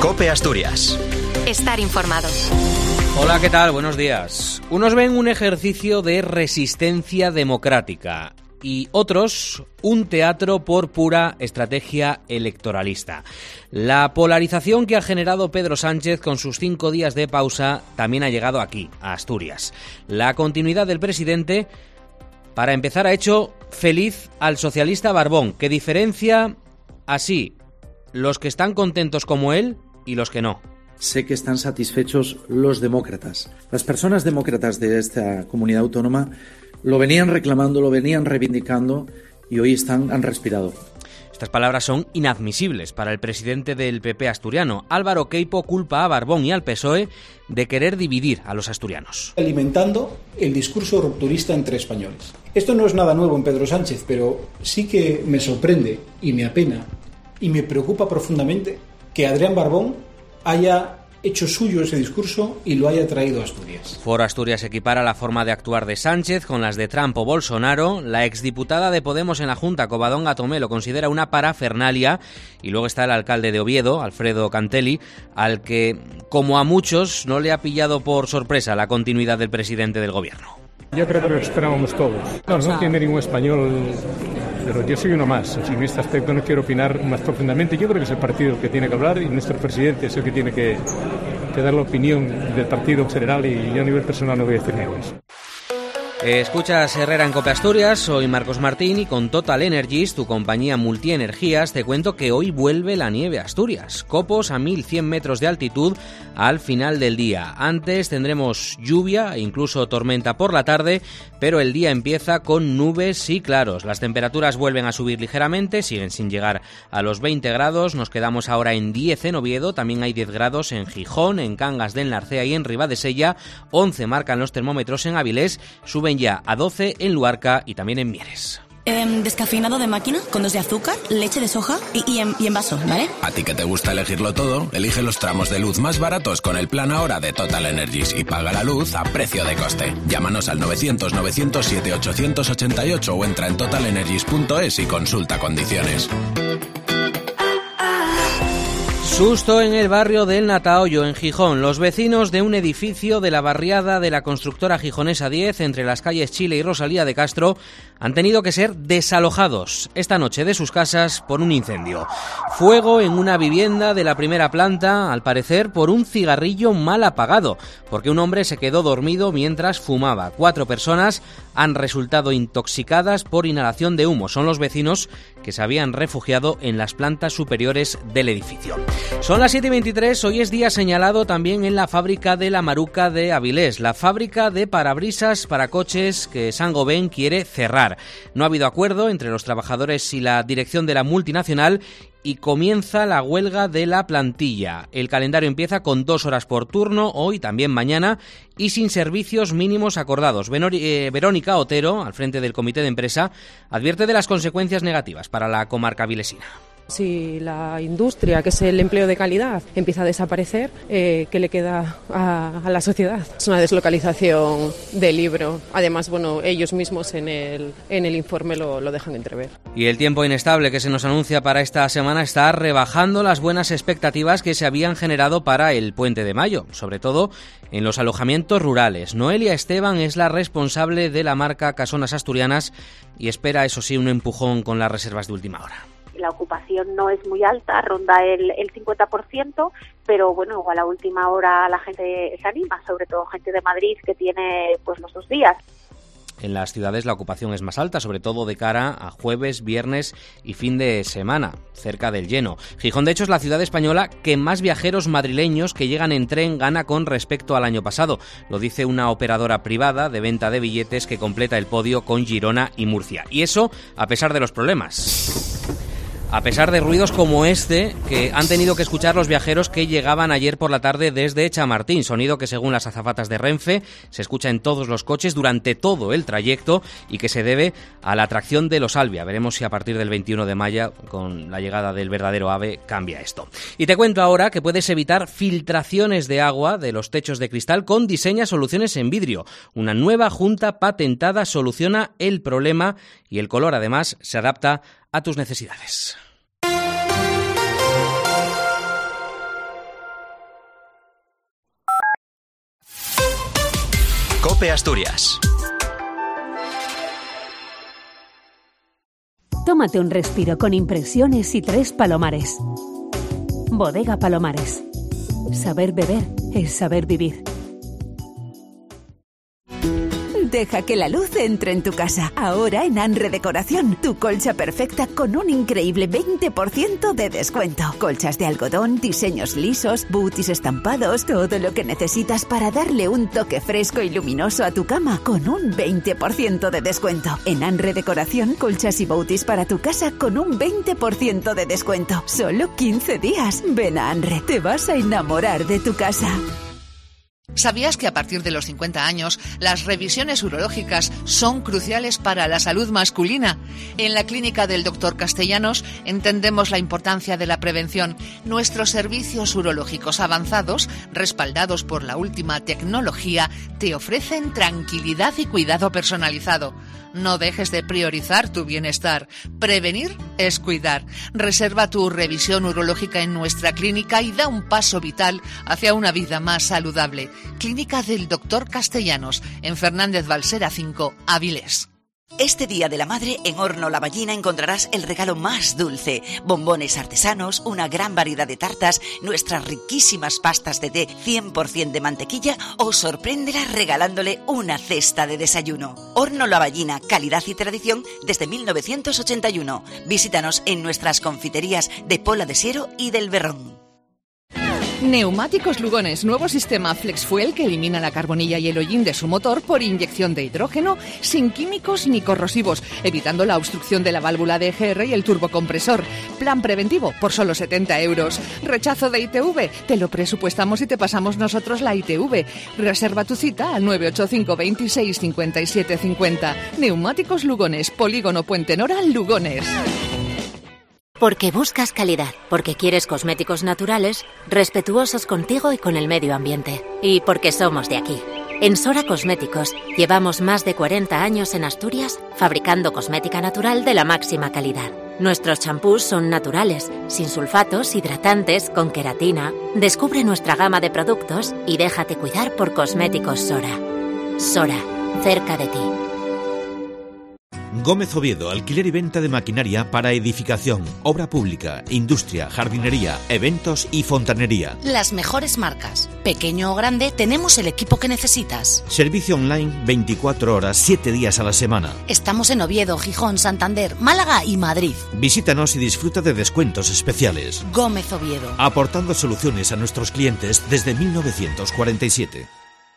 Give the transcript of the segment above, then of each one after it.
COPE Asturias. Estar informado. Hola, ¿qué tal? Buenos días. Unos ven un ejercicio de resistencia democrática y otros un teatro por pura estrategia electoralista. La polarización que ha generado Pedro Sánchez con sus 5 días de pausa también ha llegado aquí, a Asturias. La continuidad del presidente, para empezar, ha hecho feliz al socialista Barbón, que diferencia así los que están contentos como él y los que no. Sé que están satisfechos los demócratas. Las personas demócratas de esta comunidad autónoma lo venían reclamando, lo venían reivindicando y hoy han respirado. Estas palabras son inadmisibles para el presidente del PP asturiano. Álvaro Queipo culpa a Barbón y al PSOE de querer dividir a los asturianos. Alimentando el discurso rupturista entre españoles. Esto no es nada nuevo en Pedro Sánchez, pero sí que me sorprende y me apena y me preocupa profundamente que Adrián Barbón haya hecho suyo ese discurso y lo haya traído a Asturias. Foro Asturias equipara la forma de actuar de Sánchez con las de Trump o Bolsonaro. La exdiputada de Podemos en la Junta, Covadonga Tomé, lo considera una parafernalia. Y luego está el alcalde de Oviedo, Alfredo Cantelli, al que, como a muchos, no le ha pillado por sorpresa la continuidad del presidente del gobierno. Yo creo que lo esperábamos todos. No tiene ningún español, pero yo soy uno más. En este aspecto no quiero opinar más profundamente. Yo creo que es el partido que tiene que hablar y nuestro presidente es el que tiene que dar la opinión del partido en general, y yo a nivel personal no voy a decir nada de eso. Escuchas Herrera en COPE Asturias, soy Marcos Martín y con Total Energies, tu compañía multienergías, te cuento que hoy vuelve la nieve a Asturias. Copos a 1100 metros de altitud al final del día. Antes tendremos lluvia e incluso tormenta por la tarde, pero el día empieza con nubes y claros. Las temperaturas vuelven a subir ligeramente, siguen sin llegar a los 20 grados. Nos quedamos ahora en 10 en Oviedo, también hay 10 grados en Gijón, en Cangas del Narcea y en Ribadesella. 11 marcan los termómetros en Avilés, suben ya a 12 en Luarca y también en Mieres. Descafeinado de máquina, con 2 de azúcar, leche de soja y en vaso, ¿vale? A ti que te gusta elegirlo todo, elige los tramos de luz más baratos con el plan ahora de Total Energies y paga la luz a precio de coste. Llámanos al 900-907-888 o entra en totalenergies.es y consulta condiciones. Susto en el barrio del Natahoyo, en Gijón. Los vecinos de un edificio de la barriada de la constructora gijonesa 10, entre las calles Chile y Rosalía de Castro, han tenido que ser desalojados esta noche de sus casas por un incendio. Fuego en una vivienda de la primera planta, al parecer por un cigarrillo mal apagado, porque un hombre se quedó dormido mientras fumaba. 4 personas han resultado intoxicadas por inhalación de humo. Son los vecinos que se habían refugiado en las plantas superiores del edificio. Son las 7:23, hoy es día señalado también en la fábrica de la Maruca de Avilés, la fábrica de parabrisas para coches que Saint-Gobain quiere cerrar. No ha habido acuerdo entre los trabajadores y la dirección de la multinacional y comienza la huelga de la plantilla. El calendario empieza con 2 horas por turno, hoy, también mañana, y sin servicios mínimos acordados. Verónica Otero, al frente del comité de empresa, advierte de las consecuencias negativas para la comarca avilesina. Si la industria, que es el empleo de calidad, empieza a desaparecer, ¿qué le queda a la sociedad? Es una deslocalización del libro. Además, ellos mismos en el informe lo dejan entrever. Y el tiempo inestable que se nos anuncia para esta semana está rebajando las buenas expectativas que se habían generado para el Puente de Mayo, sobre todo en los alojamientos rurales. Noelia Esteban es la responsable de la marca Casonas Asturianas y espera, eso sí, un empujón con las reservas de última hora. La ocupación no es muy alta, ronda el 50%, pero igual a última hora la gente se anima, sobre todo gente de Madrid que tiene los 2 días. En las ciudades la ocupación es más alta, sobre todo de cara a jueves, viernes y fin de semana, cerca del lleno. Gijón, de hecho, es la ciudad española que más viajeros madrileños que llegan en tren gana con respecto al año pasado. Lo dice una operadora privada de venta de billetes que completa el podio con Girona y Murcia. Y eso a pesar de los problemas. A pesar de ruidos como este que han tenido que escuchar los viajeros que llegaban ayer por la tarde desde Chamartín, sonido que según las azafatas de Renfe se escucha en todos los coches durante todo el trayecto y que se debe a la atracción de los Albia. Veremos si a partir del 21 de mayo, con la llegada del verdadero AVE, cambia esto. Y te cuento ahora que puedes evitar filtraciones de agua de los techos de cristal con Diseña Soluciones en Vidrio. Una nueva junta patentada soluciona el problema y el color además se adapta a tus necesidades. COPE Asturias. Tómate un respiro con Impresiones y 3 Palomares. Bodega Palomares. Saber beber es saber vivir. Deja que la luz entre en tu casa. Ahora en Anre Decoración, tu colcha perfecta con un increíble 20% de descuento. Colchas de algodón, diseños lisos, booties estampados, todo lo que necesitas para darle un toque fresco y luminoso a tu cama con un 20% de descuento. En Anre Decoración, colchas y booties para tu casa con un 20% de descuento. Solo 15 días. Ven a Anre, te vas a enamorar de tu casa. ¿Sabías que a partir de los 50 años las revisiones urológicas son cruciales para la salud masculina? En la clínica del Dr. Castellanos entendemos la importancia de la prevención. Nuestros servicios urológicos avanzados, respaldados por la última tecnología, te ofrecen tranquilidad y cuidado personalizado. No dejes de priorizar tu bienestar. Prevenir es cuidar. Reserva tu revisión urológica en nuestra clínica y da un paso vital hacia una vida más saludable. Clínica del Dr. Castellanos, en Fernández Balsera 5, Avilés. Este Día de la Madre, en Horno La Ballina encontrarás el regalo más dulce. Bombones artesanos, una gran variedad de tartas, nuestras riquísimas pastas de té 100% de mantequilla o sorpréndela regalándole una cesta de desayuno. Horno La Ballina, calidad y tradición desde 1981. Visítanos en nuestras confiterías de Pola de Siero y del Berrón. Neumáticos Lugones, nuevo sistema Flex Fuel que elimina la carbonilla y el hollín de su motor por inyección de hidrógeno sin químicos ni corrosivos, evitando la obstrucción de la válvula de EGR y el turbocompresor. Plan preventivo por solo 70 euros. Rechazo de ITV, te lo presupuestamos y te pasamos nosotros la ITV. Reserva tu cita al 985 26 57 50. Neumáticos Lugones, Polígono Puente Nora, Lugones. Porque buscas calidad, porque quieres cosméticos naturales, respetuosos contigo y con el medio ambiente. Y porque somos de aquí. En Sora Cosméticos llevamos más de 40 años en Asturias fabricando cosmética natural de la máxima calidad. Nuestros champús son naturales, sin sulfatos, hidratantes, con queratina. Descubre nuestra gama de productos y déjate cuidar por Cosméticos Sora. Sora, cerca de ti. Gómez Oviedo, alquiler y venta de maquinaria para edificación, obra pública, industria, jardinería, eventos y fontanería. Las mejores marcas. Pequeño o grande, tenemos el equipo que necesitas. Servicio online 24 horas, 7 días a la semana. Estamos en Oviedo, Gijón, Santander, Málaga y Madrid. Visítanos y disfruta de descuentos especiales. Gómez Oviedo. Aportando soluciones a nuestros clientes desde 1947.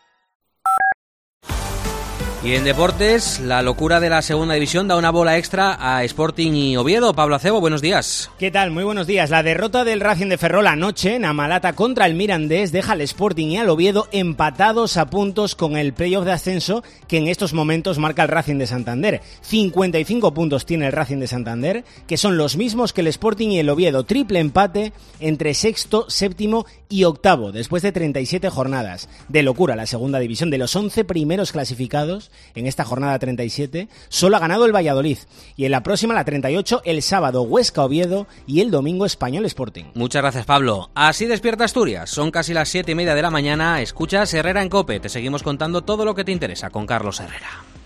Y en deportes, la locura de la segunda división da una bola extra a Sporting y Oviedo. Pablo Acebo, buenos días. ¿Qué tal? Muy buenos días. La derrota del Racing de Ferrol anoche en Amalata contra el Mirandés deja al Sporting y al Oviedo empatados a puntos con el playoff de ascenso que en estos momentos marca el Racing de Santander. 55 puntos tiene el Racing de Santander, que son los mismos que el Sporting y el Oviedo. Triple empate entre sexto, séptimo y octavo, después de 37 jornadas. De locura la segunda división. De los 11 primeros clasificados en esta jornada 37, solo ha ganado el Valladolid. Y en la próxima, la 38, el sábado Huesca Oviedo y el domingo Español Sporting. Muchas gracias, Pablo. Así despierta Asturias. Son casi las 7:30 de la mañana. Escuchas Herrera en COPE. Te seguimos contando todo lo que te interesa con Carlos Herrera.